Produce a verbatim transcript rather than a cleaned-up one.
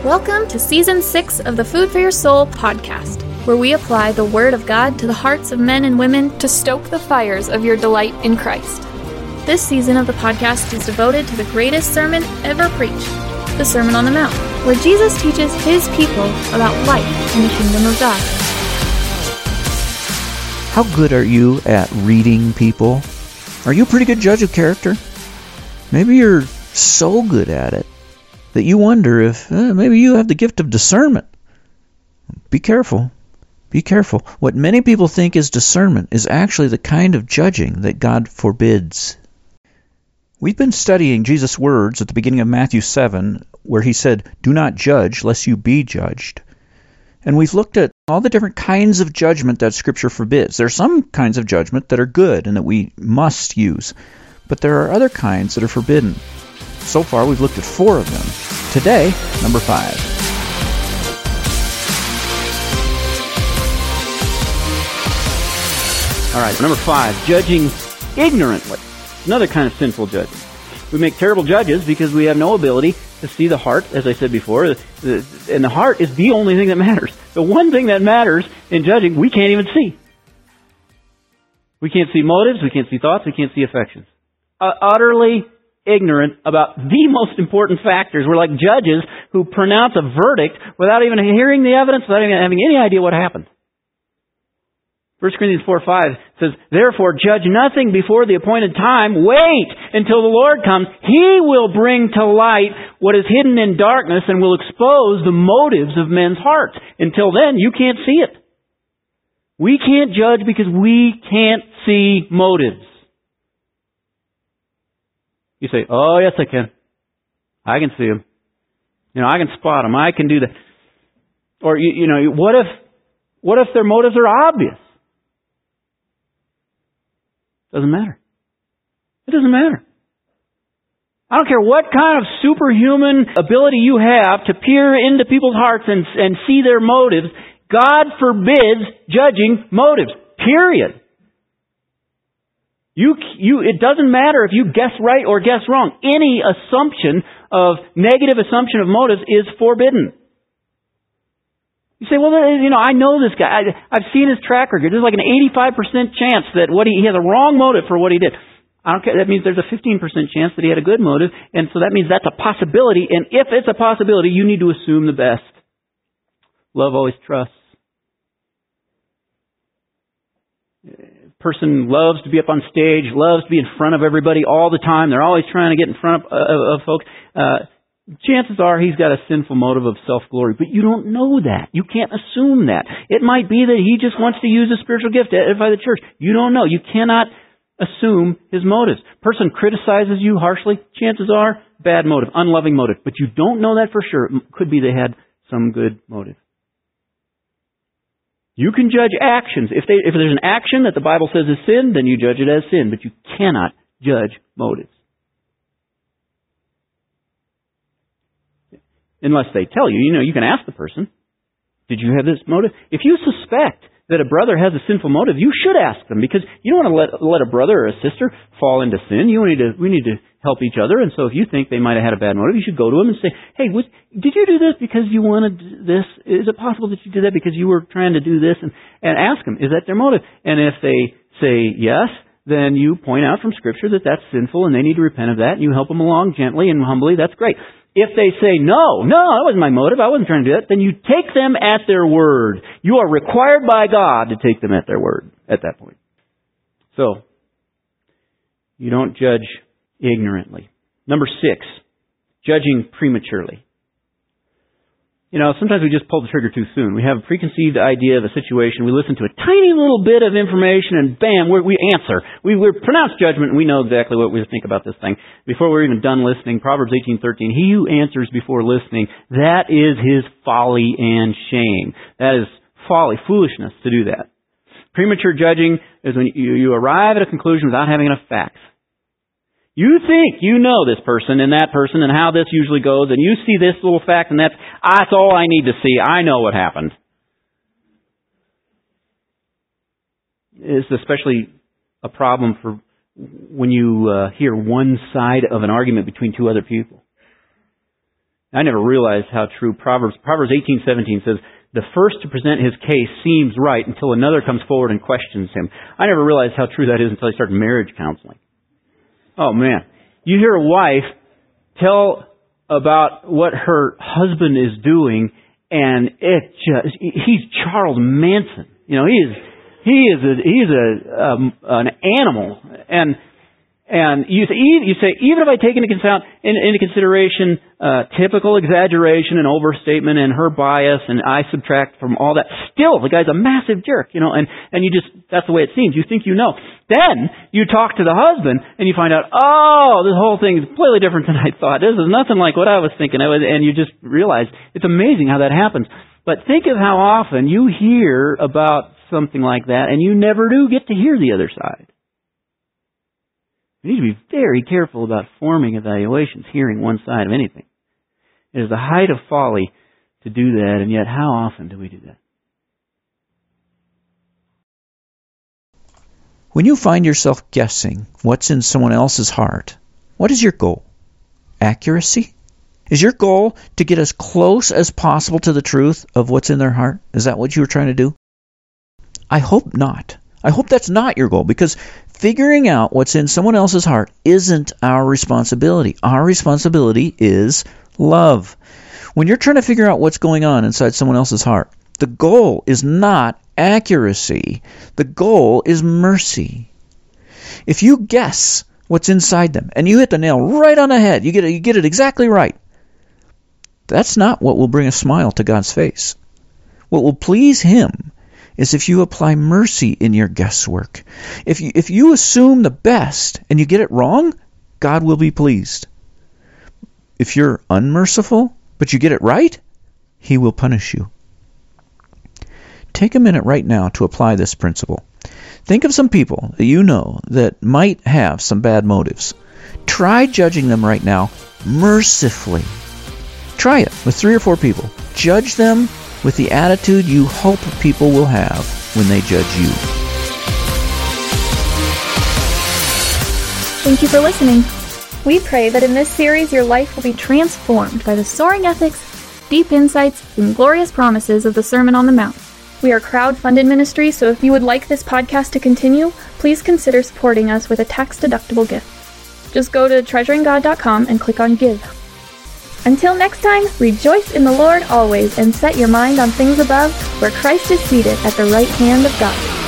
Welcome to Season six of the Food for Your Soul podcast, where we apply the Word of God to the hearts of men and women to stoke the fires of your delight in Christ. This season of the podcast is devoted to the greatest sermon ever preached, the Sermon on the Mount, where Jesus teaches His people about life in the kingdom of God. How good are you at reading people? Are you a pretty good judge of character? Maybe you're so good at it that you wonder if eh, maybe you have the gift of discernment. Be careful. Be careful. What many people think is discernment is actually the kind of judging that God forbids. We've been studying Jesus' words at the beginning of Matthew seven, where He said, "Do not judge, lest you be judged." And we've looked at all the different kinds of judgment that Scripture forbids. There are some kinds of judgment that are good and that we must use, but there are other kinds that are forbidden. So far, we've looked at four of them. Today, number five. All right, number five, judging ignorantly. Another kind of sinful judging. We make terrible judges because we have no ability to see the heart, as I said before, and the heart is the only thing that matters. The one thing that matters in judging, we can't even see. We can't see motives, we can't see thoughts, we can't see affections. Uh, utterly ignorant about the most important factors. We're like judges who pronounce a verdict without even hearing the evidence, without even having any idea what happened. First Corinthians four five says, "Therefore judge nothing before the appointed time. Wait until the Lord comes. He will bring to light what is hidden in darkness and will expose the motives of men's hearts. Until then, you can't see it." We can't judge because we can't see motives. You say, "Oh, yes, I can. I can see them. You know, I can spot them. I can do that." Or, you, you know, what if, what if their motives are obvious? Doesn't matter. It doesn't matter. I don't care what kind of superhuman ability you have to peer into people's hearts and, and see their motives. God forbids judging motives. Period. You, you, it doesn't matter if you guess right or guess wrong. Any assumption of, negative assumption of motives is forbidden. You say, well, you know, I know this guy. I, I've seen his track record. There's like an eighty-five percent chance that what he, he has a wrong motive for what he did. I don't care. That means there's a fifteen percent chance that he had a good motive. And so that means that's a possibility. And if it's a possibility, you need to assume the best. Love always trusts. Person loves to be up on stage, loves to be in front of everybody all the time. They're always trying to get in front of, uh, of folks. Uh, chances are he's got a sinful motive of self-glory, but you don't know that. You can't assume that. It might be that he just wants to use a spiritual gift to edify the church. You don't know. You cannot assume his motives. Person criticizes you harshly. Chances are bad motive, unloving motive, but you don't know that for sure. It could be they had some good motive. You can judge actions. If they, if there's an action that the Bible says is sin, then you judge it as sin. But you cannot judge motives. Unless they tell you. You know, you can ask the person, did you have this motive? If you suspect that a brother has a sinful motive, you should ask them. Because you don't want to let, let a brother or a sister fall into sin. You need to, we need to help each other. And so if you think they might have had a bad motive, you should go to them and say, "Hey, was, did you do this because you wanted this? Is it possible that you did that because you were trying to do this?" And, and ask them, is that their motive? And if they say yes, then you point out from Scripture that that's sinful and they need to repent of that. And you help them along gently and humbly. That's great. If they say, no, no, that wasn't my motive, I wasn't trying to do that, then you take them at their word. You are required by God to take them at their word at that point. So, you don't judge ignorantly. Number six, judging prematurely. You know, sometimes we just pull the trigger too soon. We have a preconceived idea of a situation. We listen to a tiny little bit of information and bam, we're, we answer. We, we pronounce judgment and we know exactly what we think about this thing. Before we're even done listening, Proverbs eighteen thirteen, "He who answers before listening, that is his folly and shame." That is folly, foolishness to do that. Premature judging is when you, you arrive at a conclusion without having enough facts. You think you know this person and that person and how this usually goes, and you see this little fact, and that's, that's all I need to see. I know what happened. It's especially a problem for when you uh, hear one side of an argument between two other people. I never realized how true Proverbs Proverbs eighteen seventeen says, the first to present his case seems right until another comes forward and questions him. I never realized how true that is until I started marriage counseling. Oh man. You hear a wife tell about what her husband is doing, and it just, he's Charles Manson. You know, he is, he is a, he's a, um, an animal. And, And you say, you say, even if I take into, into consideration uh, typical exaggeration and overstatement and her bias, and I subtract from all that, still the guy's a massive jerk, you know. And and you just, that's the way it seems. You think you know. Then you talk to the husband and you find out, oh, this whole thing is completely different than I thought. This is nothing like what I was thinking. And you just realize it's amazing how that happens. But think of how often you hear about something like that, and you never do get to hear the other side. We need to be very careful about forming evaluations, hearing one side of anything. It is the height of folly to do that, and yet how often do we do that? When you find yourself guessing what's in someone else's heart, what is your goal? Accuracy? Is your goal to get as close as possible to the truth of what's in their heart? Is that what you were trying to do? I hope not. I hope that's not your goal, because figuring out what's in someone else's heart isn't our responsibility. Our responsibility is love. When you're trying to figure out what's going on inside someone else's heart, the goal is not accuracy. The goal is mercy. If you guess what's inside them and you hit the nail right on the head, you get it, you get it exactly right, that's not what will bring a smile to God's face. What will please Him is if you apply mercy in your guesswork. If you, if you assume the best and you get it wrong, God will be pleased. If you're unmerciful, but you get it right, He will punish you. Take a minute right now to apply this principle. Think of some people that you know that might have some bad motives. Try judging them right now mercifully. Try it with three or four people. Judge them with the attitude you hope people will have when they judge you. Thank you for listening. We pray that in this series your life will be transformed by the soaring ethics, deep insights, and glorious promises of the Sermon on the Mount. We are crowd-funded ministry, so if you would like this podcast to continue, please consider supporting us with a tax-deductible gift. Just go to treasuring god dot com and click on Give. Until next time, rejoice in the Lord always and set your mind on things above, where Christ is seated at the right hand of God.